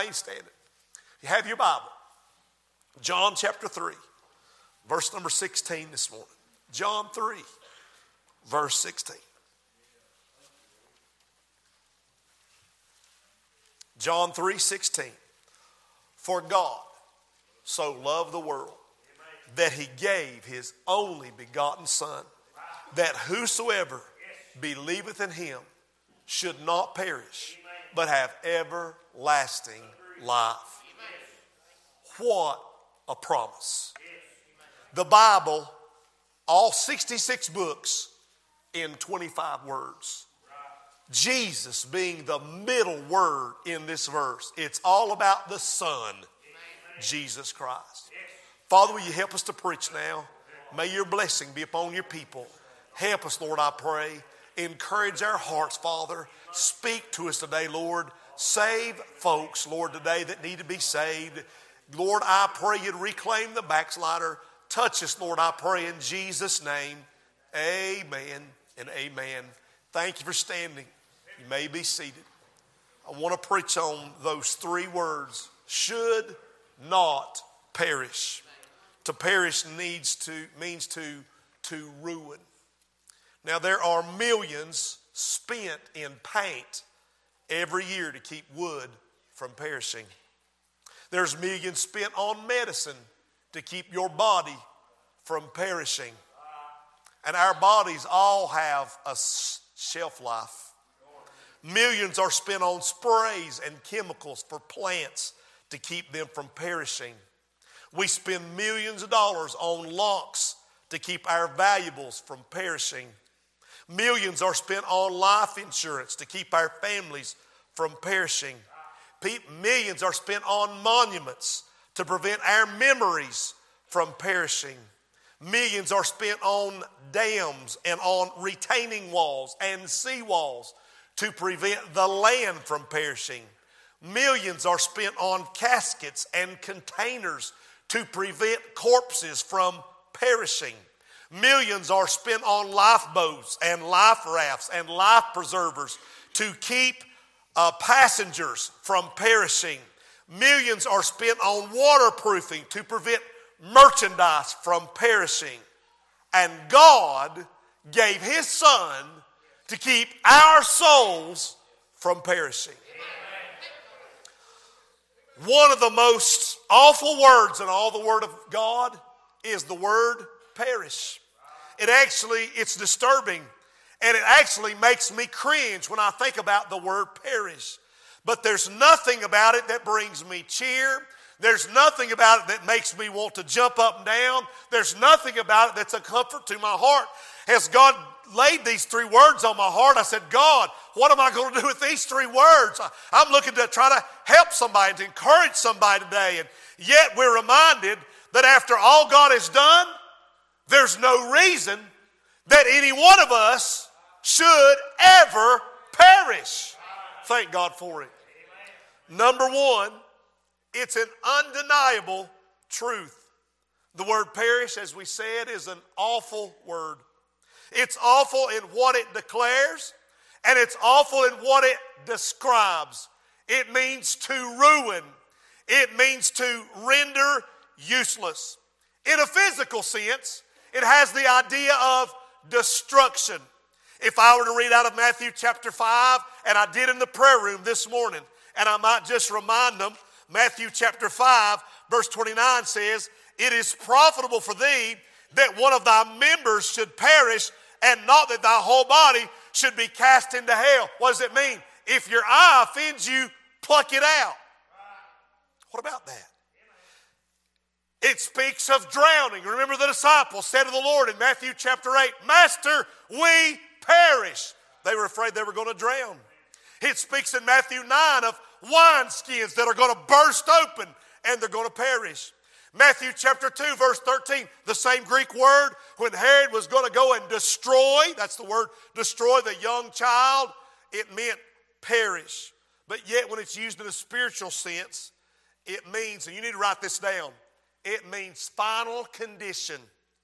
Standing. You have your Bible. John chapter 3, verse number 16 this morning. John 3, verse 16. John 3:16. For God so loved the world that he gave his only begotten Son, that whosoever believeth in him should not perish, but have everlasting life. What a promise. The Bible, all 66 books in 25 words. Jesus being the middle word in this verse. It's all about the Son, Jesus Christ. Father, will you help us to preach now? May your blessing be upon your people. Help us, Lord, I pray. Encourage our hearts, Father. Speak to us today, Lord. Save folks, Lord, today that need to be saved. Lord, I pray you'd reclaim the backslider. Touch us, Lord, I pray in Jesus' name. Amen and amen. Thank you for standing. You may be seated. I want to preach on those three words. Should not perish. To perish means to ruin. Now there are millions spent in paint every year to keep wood from perishing. There's millions spent on medicine to keep your body from perishing. And our bodies all have a shelf life. Millions are spent on sprays and chemicals for plants to keep them from perishing. We spend millions of dollars on locks to keep our valuables from perishing. Millions are spent on life insurance to keep our families from perishing. Millions are spent on monuments to prevent our memories from perishing. Millions are spent on dams and on retaining walls and seawalls to prevent the land from perishing. Millions are spent on caskets and containers to prevent corpses from perishing. Millions are spent on lifeboats and life rafts and life preservers to keep passengers from perishing. Millions are spent on waterproofing to prevent merchandise from perishing. And God gave his Son to keep our souls from perishing. One of the most awful words in all the Word of God is the word perish. It's disturbing, and it actually makes me cringe when I think about the word perish. But there's nothing about it that brings me cheer. There's nothing about it that makes me want to jump up and down. There's nothing about it that's a comfort to my heart. As God laid these three words on my heart, I said, God, what am I going to do with these three words? I'm looking to try to help somebody, to encourage somebody today. And yet we're reminded that after all God has done, there's no reason that any one of us should ever perish. Thank God for it. Number one, it's an undeniable truth. The word perish, as we said, is an awful word. It's awful in what it declares, and it's awful in what it describes. It means to ruin. It means to render useless. In a physical sense, it has the idea of destruction. If I were to read out of Matthew chapter 5, and I did in the prayer room this morning, and I might just remind them, Matthew chapter 5, verse 29 says, it is profitable for thee that one of thy members should perish, and not that thy whole body should be cast into hell. What does it mean? If your eye offends you, pluck it out. What about that? It speaks of drowning. Remember the disciples said to the Lord in Matthew chapter 8, Master, we perish. They were afraid they were going to drown. It speaks in Matthew 9 of wineskins that are going to burst open and they're going to perish. Matthew chapter 2 verse 13, the same Greek word, when Herod was going to go and destroy, that's the word, destroy the young child, it meant perish. But yet when it's used in a spiritual sense, it means, and you need to write this down, it means final condition.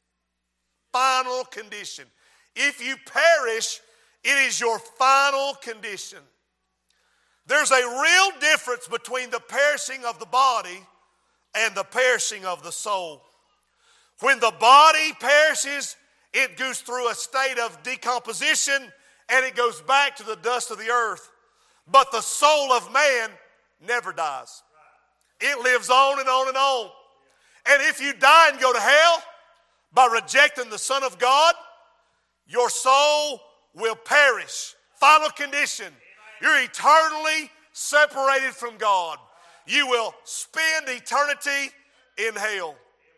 Final condition. If you perish, it is your final condition. There's a real difference between the perishing of the body and the perishing of the soul. When the body perishes, it goes through a state of decomposition and it goes back to the dust of the earth. But the soul of man never dies. It lives on and on and on. And if you die and go to hell by rejecting the Son of God, your soul will perish. Final condition. You're eternally separated from God. You will spend eternity in hell.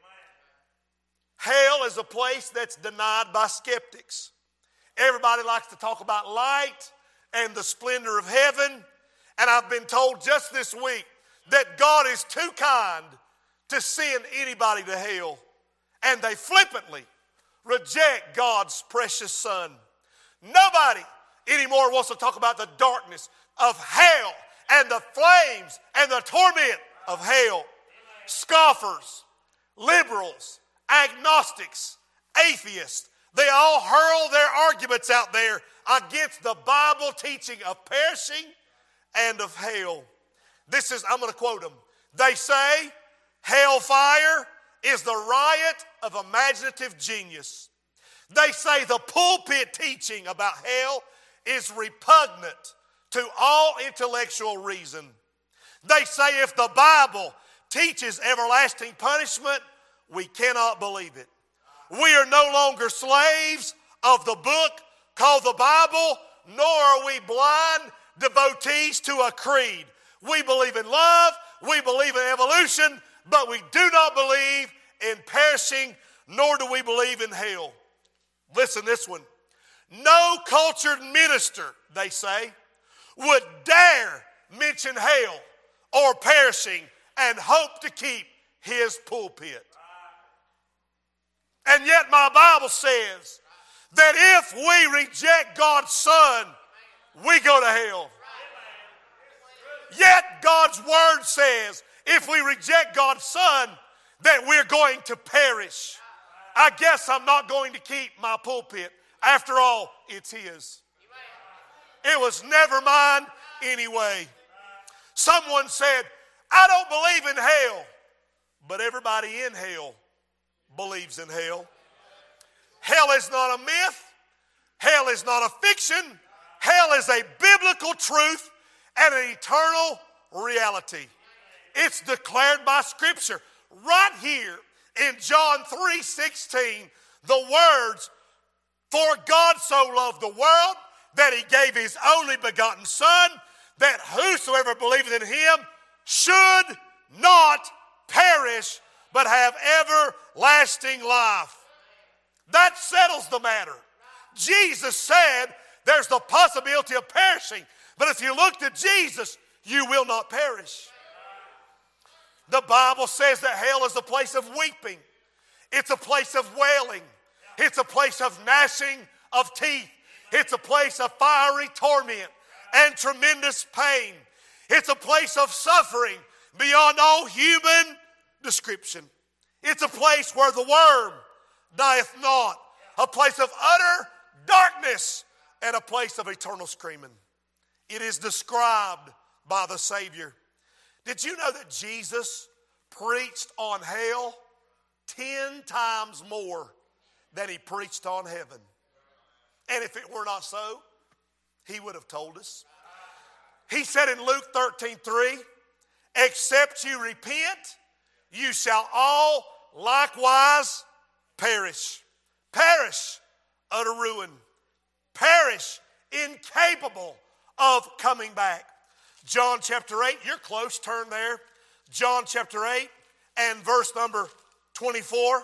Hell is a place that's denied by skeptics. Everybody likes to talk about light and the splendor of heaven. And I've been told just this week that God is too kind to send anybody to hell. And they flippantly reject God's precious Son. Nobody anymore wants to talk about the darkness of hell and the flames and the torment of hell. Scoffers, liberals, agnostics, atheists, they all hurl their arguments out there against the Bible teaching of perishing and of hell. I'm going to quote them. They say hellfire is the riot of imaginative genius. They say the pulpit teaching about hell is repugnant to all intellectual reason. They say if the Bible teaches everlasting punishment, we cannot believe it. We are no longer slaves of the book called the Bible, nor are we blind devotees to a creed. We believe in love, we believe in evolution, but we do not believe in perishing, nor do we believe in hell. Listen this one. No cultured minister, they say, would dare mention hell or perishing and hope to keep his pulpit. And yet my Bible says that if we reject God's Son, we go to hell. Yet God's Word says if we reject God's Son, that we're going to perish. I guess I'm not going to keep my pulpit. After all, it's His. It was never mine anyway. Someone said, I don't believe in hell. But everybody in hell believes in hell. Hell is not a myth. Hell is not a fiction. Hell is a biblical truth and an eternal reality. It's declared by Scripture. Right here in John 3:16, the words, for God so loved the world that He gave His only begotten Son, that whosoever believeth in Him should not perish, but have everlasting life. That settles the matter. Jesus said there's the possibility of perishing, but if you look to Jesus, you will not perish. The Bible says that hell is a place of weeping. It's a place of wailing. It's a place of gnashing of teeth. It's a place of fiery torment and tremendous pain. It's a place of suffering beyond all human description. It's a place where the worm dieth not. A place of utter darkness and a place of eternal screaming. It is described by the Savior. Did you know that Jesus preached on hell 10 times more than He preached on heaven? And if it were not so, He would have told us. He said in Luke 13:3, except you repent, you shall all likewise perish. Perish, utter ruin. Perish, incapable of coming back. John chapter 8, you're close, turn there. John chapter 8 and verse number 24.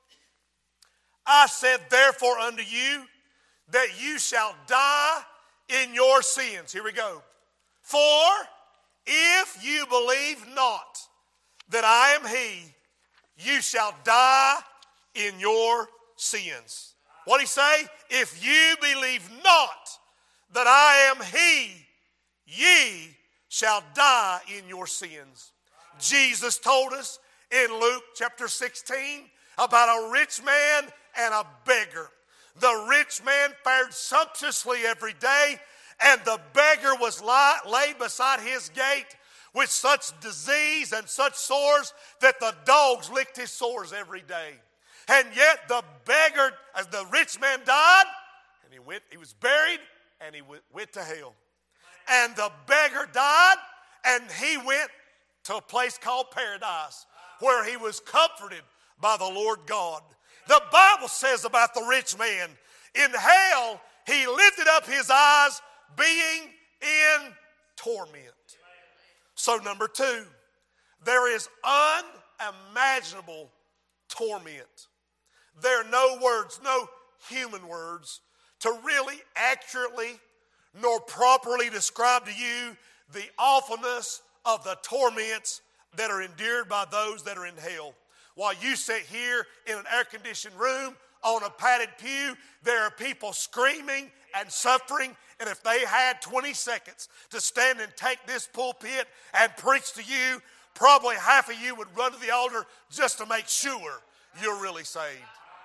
I said therefore unto you that you shall die in your sins. Here we go. For if you believe not that I am He, you shall die in your sins. What did He say? If you believe not that I am He, ye shall die in your sins. Jesus told us in Luke chapter 16 about a rich man and a beggar. The rich man fared sumptuously every day And the beggar was laid beside his gate with such disease and such sores that the dogs licked his sores every day. And yet the beggar, as the rich man died, and he was buried, and he went to hell. And the beggar died, and he went to a place called paradise, where he was comforted by the Lord God. The Bible says about the rich man, in hell he lifted up his eyes, being in torment. So number 2, there is unimaginable torment. There are no words, no human words, to really accurately nor properly describe to you the awfulness of the torments that are endured by those that are in hell. While you sit here in an air-conditioned room on a padded pew, there are people screaming and suffering. And if they had 20 seconds to stand and take this pulpit and preach to you, probably half of you would run to the altar just to make sure you're really saved.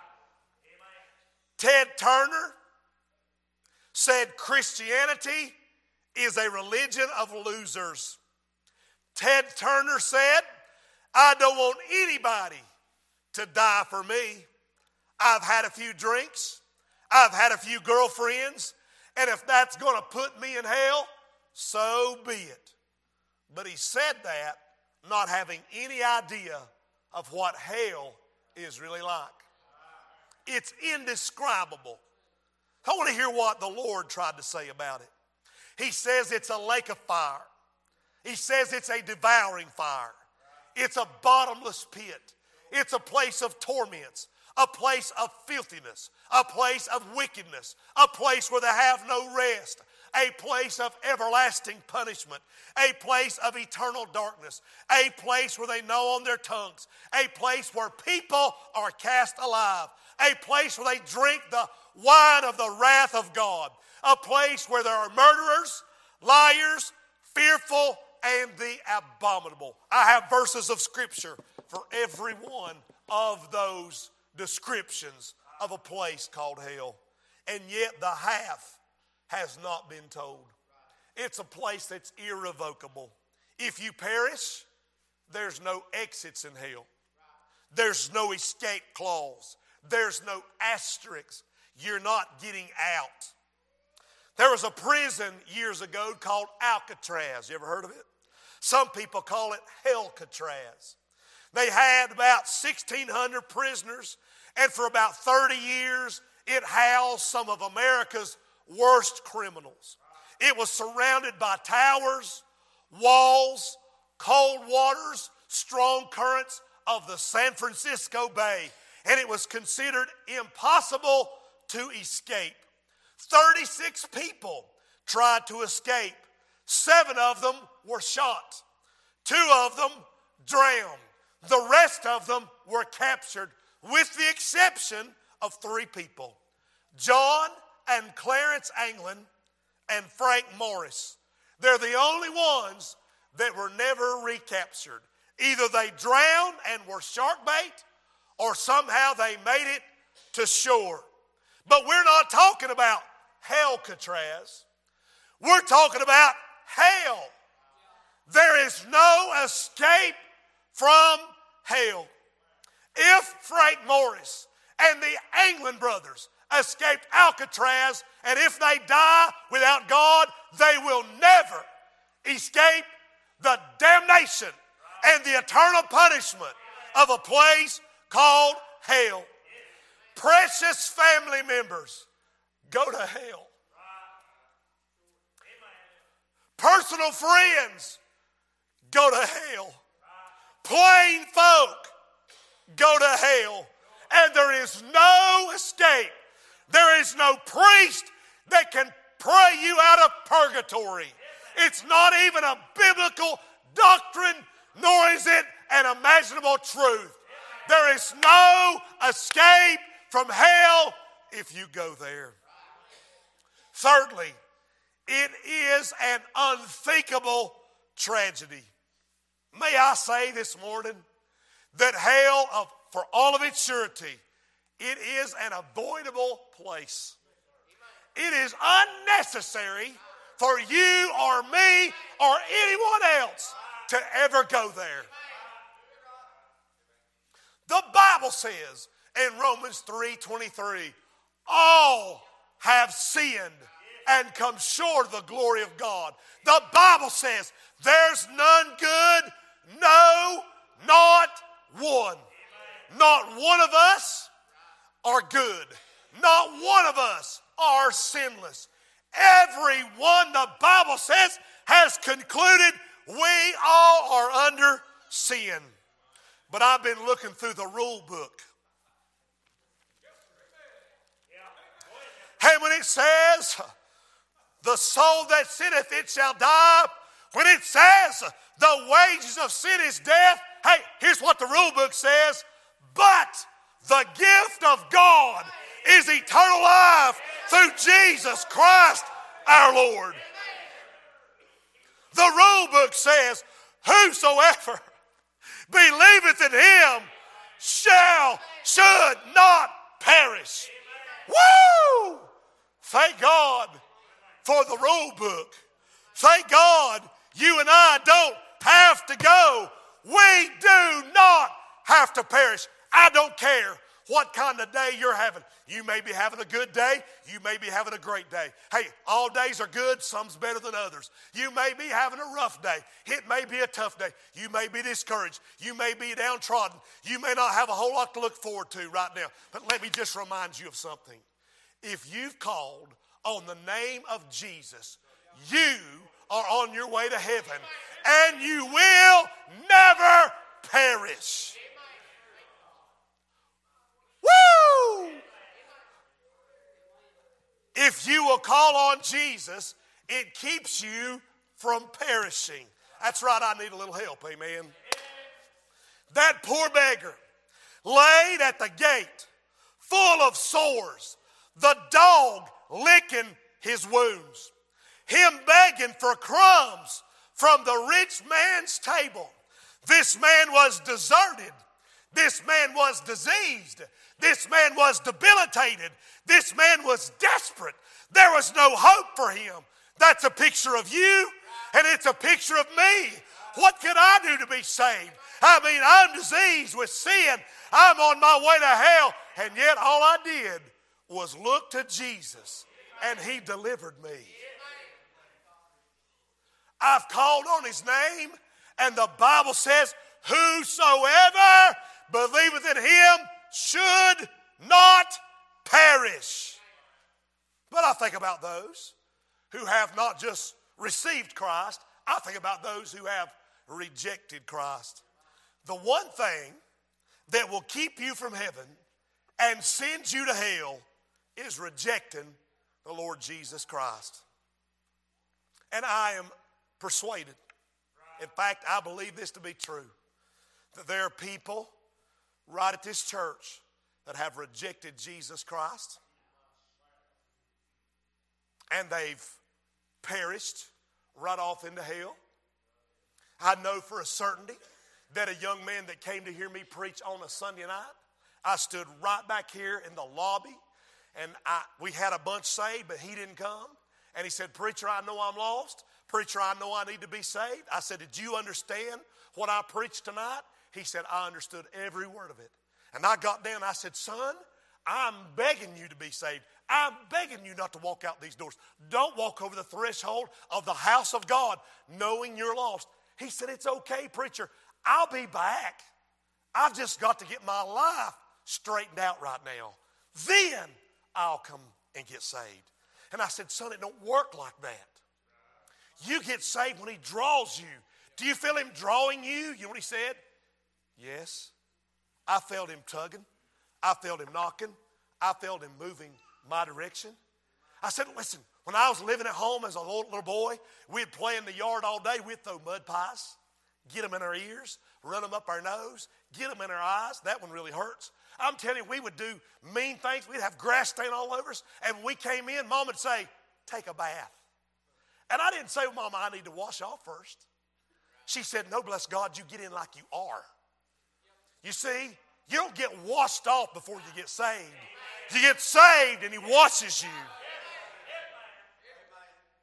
Ted Turner said Christianity is a religion of losers. Ted Turner said, I don't want anybody to die for me. I've had a few drinks. I've had a few girlfriends. And if that's going to put me in hell, so be it. But he said that not having any idea of what hell is really like. It's indescribable. I want to hear what the Lord tried to say about it. He says it's a lake of fire. He says it's a devouring fire. It's a bottomless pit. It's a place of torments, a place of filthiness, a place of wickedness, a place where they have no rest, a place of everlasting punishment, a place of eternal darkness, a place where they know on their tongues, a place where people are cast alive, a place where they drink the wine of the wrath of God, a place where there are murderers, liars, fearful, and the abominable. I have verses of Scripture for every one of those descriptions of a place called hell. And yet the half has not been told. It's a place that's irrevocable. If you perish, there's no exits in hell. There's no escape clause. There's no asterisk. You're not getting out. There was a prison years ago called Alcatraz. You ever heard of it? Some people call it Hellcatraz. They had about 1,600 prisoners, and for about 30 years, it housed some of America's worst criminals. It was surrounded by towers, walls, cold waters, strong currents of the San Francisco Bay, and it was considered impossible to escape. 36 people tried to escape. 7 of them were shot. 2 of them drowned. The rest of them were captured, with the exception of 3 people. John and Clarence Anglin and Frank Morris. They're the only ones that were never recaptured. Either they drowned and were shark bait, or somehow they made it to shore. But we're not talking about Hellcatraz. We're talking about hell. There is no escape from hell. If Frank Morris and the Anglin brothers escaped Alcatraz, and if they die without God, they will never escape the damnation and the eternal punishment of a place called hell. Precious family members, go to hell. Personal friends, go to hell. Plain folk, go to hell. And there is no escape. There is no priest that can pray you out of purgatory. It's not even a biblical doctrine, nor is it an imaginable truth. There is no escape from hell if you go there. Thirdly, it is an unthinkable tragedy. May I say this morning that hell, for all of its surety, it is an avoidable place. It is unnecessary for you or me or anyone else to ever go there. The Bible says in Romans 3:23, all have sinned and come short of the glory of God. The Bible says there's none good, no, not one. Not one of us are good. Not one of us are sinless. Everyone, the Bible says, has concluded we all are under sin. But I've been looking through the rule book. And when it says, the soul that sinneth, it shall die. When it says, the wages of sin is death. Hey, here's what the rule book says. But the gift of God is eternal life through Jesus Christ our Lord. The rule book says, whosoever believeth in him should not perish. Woo! Thank God for the rule book. Thank God you and I don't have to go. We do not have to perish. I don't care what kind of day you're having. You may be having a good day. You may be having a great day. Hey, all days are good. Some's better than others. You may be having a rough day. It may be a tough day. You may be discouraged. You may be downtrodden. You may not have a whole lot to look forward to right now. But let me just remind you of something. If you've called on the name of Jesus, you are on your way to heaven. And you will never perish. Woo! If you will call on Jesus, it keeps you from perishing. That's right, I need a little help, amen. That poor beggar laid at the gate, full of sores, the dog licking his wounds, him begging for crumbs from the rich man's table. This man was deserted. This man was diseased. This man was debilitated. This man was desperate. There was no hope for him. That's a picture of you, and it's a picture of me. What could I do to be saved? I mean, I'm diseased with sin. I'm on my way to hell, and yet all I did was look to Jesus, and he delivered me. I've called on his name, and the Bible says, whosoever believeth in him should not perish. But I think about those who have not just received Christ. I think about those who have rejected Christ. The one thing that will keep you from heaven and send you to hell is rejecting the Lord Jesus Christ. And I am persuaded, in fact, I believe this to be true, that there are people right at this church that have rejected Jesus Christ, and they've perished right off into hell. I know for a certainty that a young man that came to hear me preach on a Sunday night, I stood right back here in the lobby, and we had a bunch saved, but he didn't come. And he said, preacher, I know I'm lost. Preacher, I know I need to be saved. I said, did you understand what I preached tonight? He said, I understood every word of it. And I got down and I said, son, I'm begging you to be saved. I'm begging you not to walk out these doors. Don't walk over the threshold of the house of God knowing you're lost. He said, it's okay, preacher. I'll be back. I've just got to get my life straightened out right now. Then I'll come and get saved. And I said, son, it don't work like that. You get saved when he draws you. Do you feel him drawing you? You know what he said? Yes. I felt him tugging. I felt him knocking. I felt him moving my direction. I said, listen, when I was living at home as a little boy, we'd play in the yard all day. We'd throw mud pies, get them in our ears, run them up our nose, get them in our eyes. That one really hurts. I'm telling you, we would do mean things. We'd have grass stain all over us. And when we came in, Mom would say, take a bath. And I didn't say, well, Mama, I need to wash off first. She said, no, bless God, you get in like you are. You see, you don't get washed off before you get saved. You get saved and he washes you.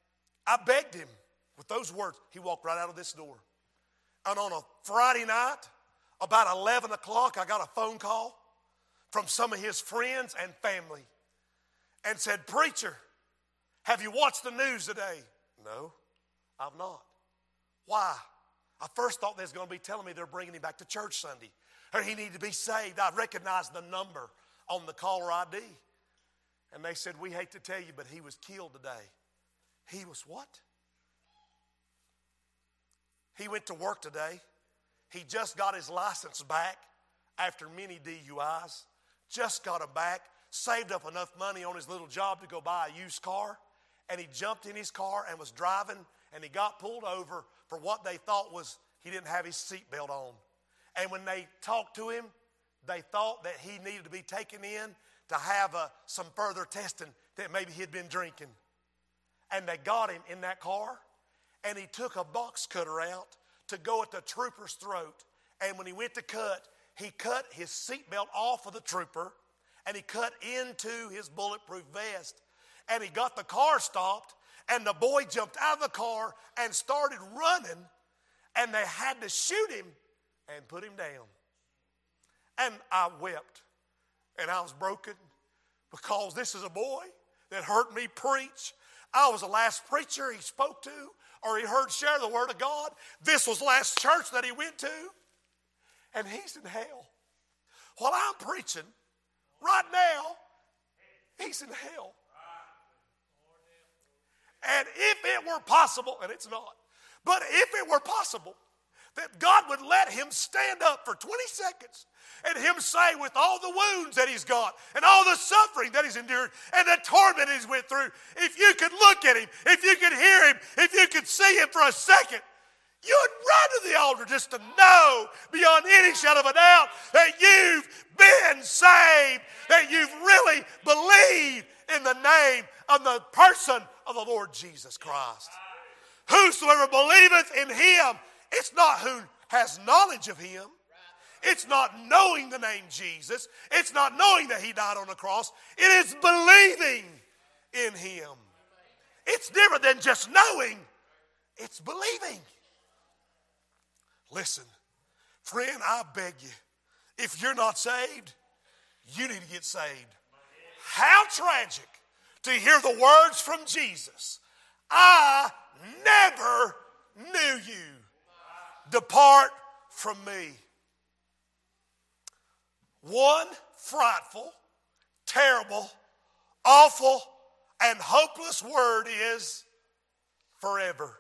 I begged him with those words. He walked right out of this door. And on a Friday night, about 11 o'clock, I got a phone call from some of his friends and family and said, "Preacher, have you watched the news today?" "No, I've not." "Why?" I first thought they was going to be telling me they're bringing him back to church Sunday, or he needed to be saved. I recognized the number on the caller ID. And they said, "We hate to tell you, but he was killed today." He was what? He went to work today. He just got his license back after many DUIs. Just got him back. Saved up enough money on his little job to go buy a used car. And he jumped in his car and was driving. And he got pulled over for what they thought was he didn't have his seatbelt on. And when they talked to him, they thought that he needed to be taken in to have some further testing, that maybe he'd been drinking. And they got him in that car, and he took a box cutter out to go at the trooper's throat. And when he went to cut, he cut his seatbelt off of the trooper, and he cut into his bulletproof vest. And he got the car stopped, and the boy jumped out of the car and started running, and they had to shoot him and put him down. And I wept, and I was broken, because this is a boy that heard me preach. I was the last preacher he spoke to or he heard share the word of God. This was the last church that he went to. And he's in hell. While I'm preaching, right now, he's in hell. And if it were possible, and it's not, but if it were possible that God would let him stand up for 20 seconds and him say, with all the wounds that he's got and all the suffering that he's endured and the torment he's went through, if you could look at him, if you could hear him, if you could see him for a second, you'd run to the altar just to know beyond any shadow of a doubt that you've been saved, that you've really believed in the name of the person of the Lord Jesus Christ. Whosoever believeth in him, it's not who has knowledge of him. It's not knowing the name Jesus. It's not knowing that he died on the cross. It is believing in him. It's different than just knowing. It's believing. Listen, friend, I beg you, if you're not saved, you need to get saved. How tragic to hear the words from Jesus. "I never knew you. Depart from me." One frightful, terrible, awful, and hopeless word is forever.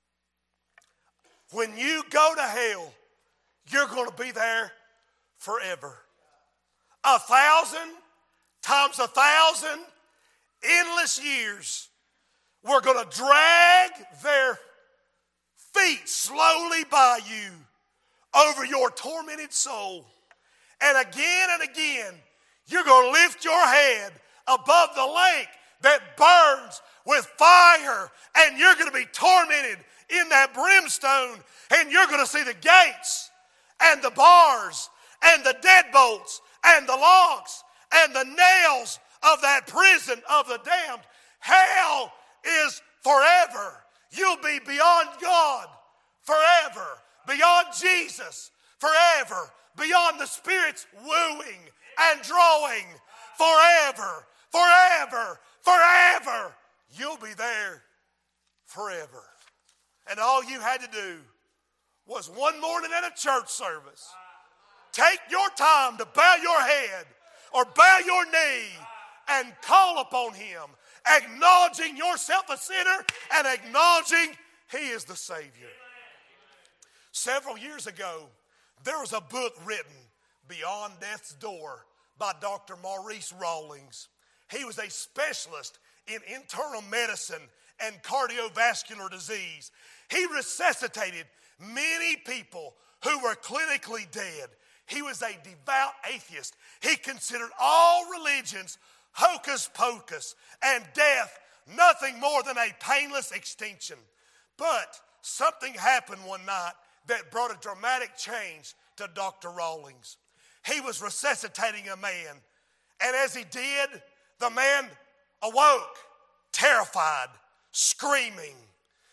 When you go to hell, you're going to be there forever. 1,000 times 1,000 endless years, we're going to drag their feet slowly by you over your tormented soul. And again, you're going to lift your head above the lake that burns with fire, and you're going to be tormented in that brimstone, and you're going to see the gates and the bars and the deadbolts and the locks and the nails of that prison of the damned. Hell is forever. You'll be beyond God forever, beyond Jesus forever, beyond the Spirit's wooing and drawing forever, forever, forever. You'll be there forever. And all you had to do was one morning at a church service, take your time to bow your head or bow your knee and call upon him, acknowledging yourself a sinner and acknowledging he is the Savior. Several years ago, there was a book written, Beyond Death's Door, by Dr. Maurice Rawlings. He was a specialist in internal medicine and cardiovascular disease. He resuscitated many people who were clinically dead. He was a devout atheist. He considered all religions hocus pocus and death nothing more than a painless extinction. But something happened one night that brought a dramatic change to Dr. Rawlings. He was resuscitating a man, and as he did, the man awoke, terrified, screaming.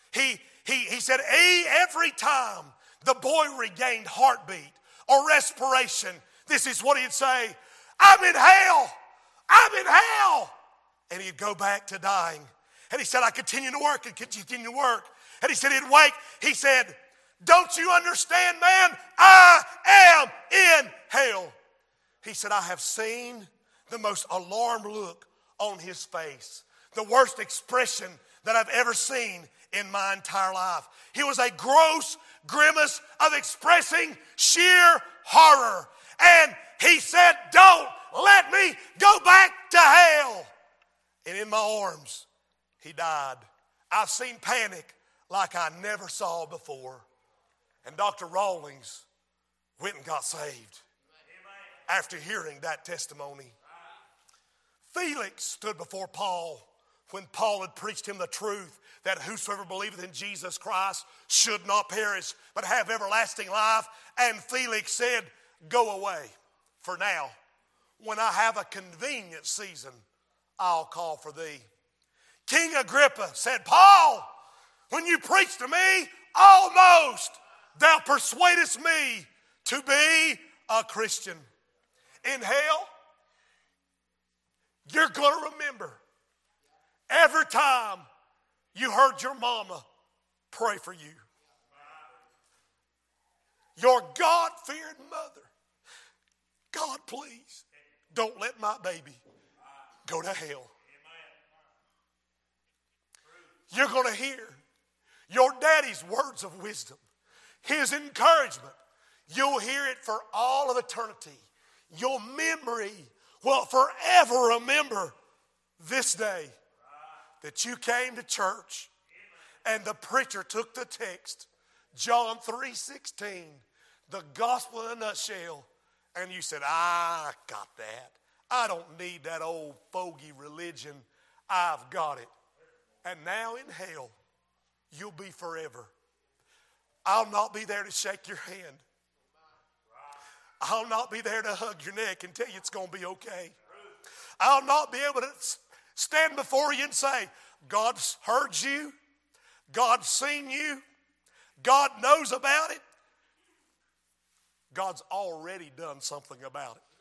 he said, every time the boy regained heartbeat or respiration, this is what he'd say, I'm in hell. I'm in hell. And he'd go back to dying. And he said, I continue to work and continue to work. And he said, he'd wake. He said, don't you understand, man? I am in hell. He said, I have seen the most alarmed look on his face. The worst expression that I've ever seen in my entire life. He was a gross grimace of expressing sheer horror. And he said, don't let me go back to hell. And in my arms, he died. I've seen panic like I never saw before. And Dr. Rawlings went and got saved after hearing that testimony. Felix stood before Paul when Paul had preached him the truth that whosoever believeth in Jesus Christ should not perish but have everlasting life. And Felix said, go away for now. When I have a convenient season, I'll call for thee. King Agrippa said, Paul, when you preach to me, almost thou persuadest me to be a Christian. In hell, you're going to remember every time you heard your mama pray for you. Your God-fearing mother. God, please, don't let my baby go to hell. You're going to hear your daddy's words of wisdom, his encouragement. You'll hear it for all of eternity. Your memory will forever remember this day that you came to church and the preacher took the text, John 3:16, the gospel in a nutshell, and you said, I got that. I don't need that old fogey religion. I've got it. And now in hell, you'll be forever. I'll not be there to shake your hand. I'll not be there to hug your neck and tell you it's going to be okay. I'll not be able to stand before you and say, God's heard you. God's seen you. God knows about it. God's already done something about it.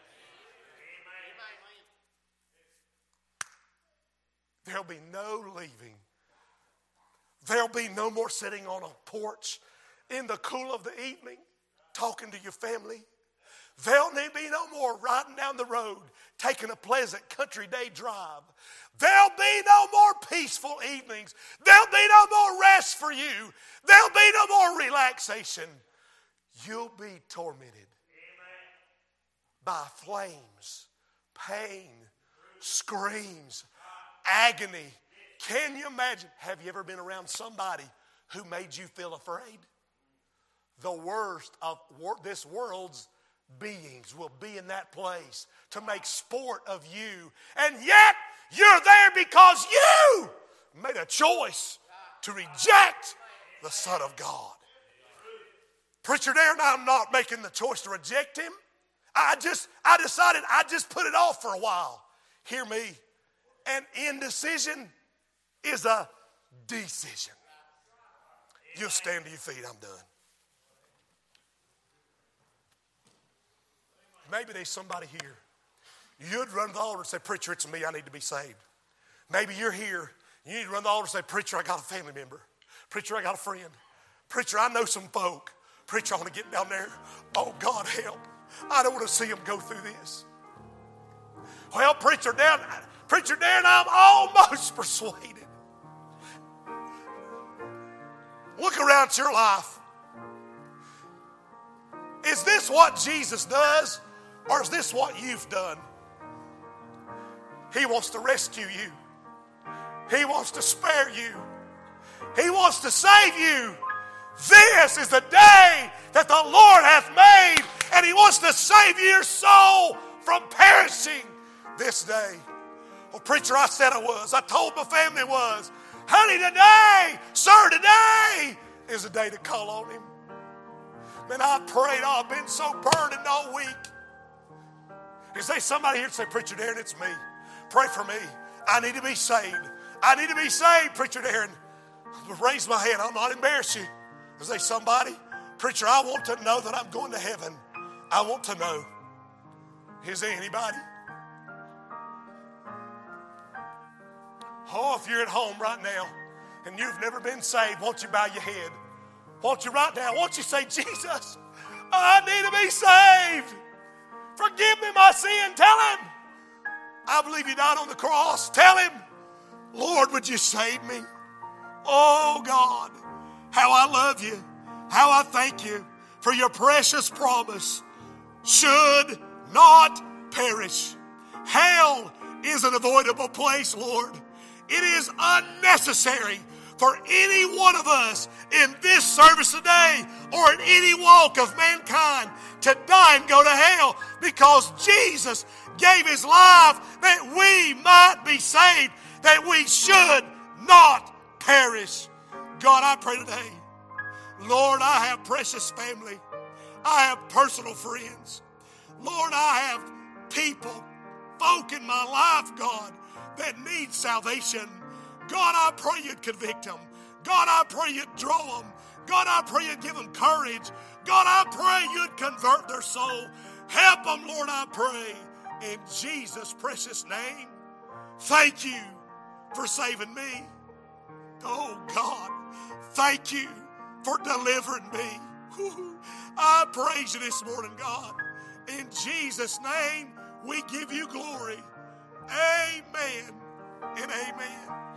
There'll be no leaving. There'll be no more sitting on a porch in the cool of the evening talking to your family. There'll be no more riding down the road taking a pleasant country day drive. There'll be no more peaceful evenings. There'll be no more rest for you. There'll be no more relaxation. You'll be tormented by flames, pain, screams, agony. Can you imagine? Have you ever been around somebody who made you feel afraid? The worst of this world's beings will be in that place to make sport of you. And yet, you're there because you made a choice to reject the Son of God. Preacher Darren, I'm not making the choice to reject him. I decided I'd just put it off for a while. Hear me. An indecision is a decision. You'll stand to your feet. I'm done. Maybe there's somebody here. You'd run to the altar and say, preacher, it's me. I need to be saved. Maybe you're here. You need to run to the altar and say, preacher, I got a family member. Preacher, I got a friend. Preacher, I know some folk. Preacher, I want to get down there. Oh, God, help. I don't want to see them go through this. Well, Preacher Darren, I'm almost persuaded. Look around at your life. Is this what Jesus does, or is this what you've done? He wants to rescue you. He wants to spare you. He wants to save you. This is the day that the Lord hath made, and He wants to save your soul from perishing this day. Well, preacher, I said I was. I told my family it was. Honey, today, sir, today is the day to call on Him. Man, I prayed. I've been so burdened all week. Is there somebody here to say, Preacher Darren, it's me. Pray for me. I need to be saved. I need to be saved, Preacher Darren. Raise my hand. I'll not embarrass you. Is there somebody? Preacher, I want to know that I'm going to heaven. I want to know. Is there anybody? Oh, if you're at home right now and you've never been saved, won't you bow your head? Won't you right now? Won't you say, Jesus, I need to be saved. Forgive me my sin. Tell him. I believe you died on the cross. Tell him, Lord, would you save me? Oh, God, how I love you. How I thank you for your precious promise. Should not perish. Hell is an avoidable place, Lord. It is unnecessary for any one of us in this service today or in any walk of mankind to die and go to hell, because Jesus gave his life that we might be saved, that we should not perish. God, I pray today, Lord, I have precious family. I have personal friends. Lord, I have people, folk in my life, God, that need salvation. God, I pray you'd convict them. God, I pray you'd draw them. God, I pray you'd give them courage. God, I pray you'd convert their soul. Help them, Lord, I pray. In Jesus' precious name, thank you for saving me. Oh, God, thank you for delivering me. I praise you this morning, God. In Jesus' name, we give you glory. Amen and amen.